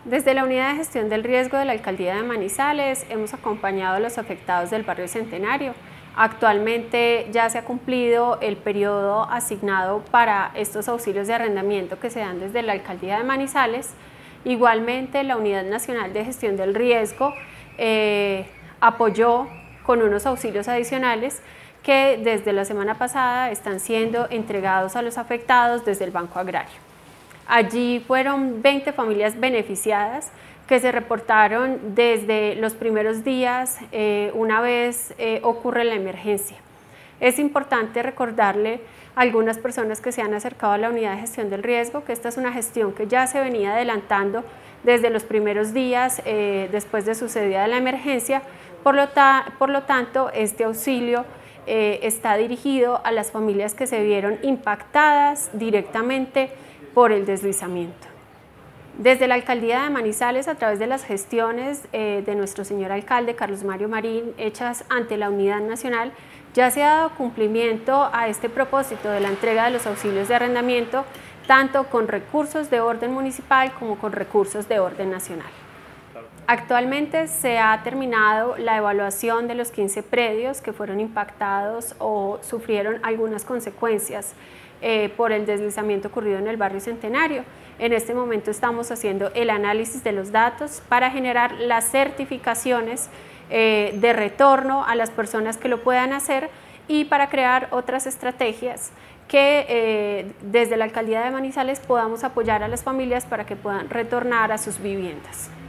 Desde la Unidad de Gestión del Riesgo de la Alcaldía de Manizales hemos acompañado a los afectados del barrio Centenario. Actualmente ya se ha cumplido el periodo asignado para estos auxilios de arrendamiento que se dan desde la Alcaldía de Manizales. Igualmente, la Unidad Nacional de Gestión del Riesgo apoyó con unos auxilios adicionales que desde la semana pasada están siendo entregados a los afectados desde el Banco Agrario. Allí fueron 20 familias beneficiadas que se reportaron desde los primeros días una vez ocurre la emergencia. Es importante recordarle a algunas personas que se han acercado a la Unidad de Gestión del Riesgo que esta es una gestión que ya se venía adelantando desde los primeros días después de sucedida la emergencia. Por lo tanto, este auxilio está dirigido a las familias que se vieron impactadas directamente por el deslizamiento. Desde la Alcaldía de Manizales, a través de las gestiones de nuestro señor alcalde Carlos Mario Marín, hechas ante la Unidad Nacional, ya se ha dado cumplimiento a este propósito de la entrega de los auxilios de arrendamiento, tanto con recursos de orden municipal como con recursos de orden nacional. Actualmente se ha terminado la evaluación de los 15 predios que fueron impactados o sufrieron algunas consecuencias por el deslizamiento ocurrido en el barrio Centenario. En este momento estamos haciendo el análisis de los datos para generar las certificaciones de retorno a las personas que lo puedan hacer y para crear otras estrategias que desde la Alcaldía de Manizales podamos apoyar a las familias para que puedan retornar a sus viviendas.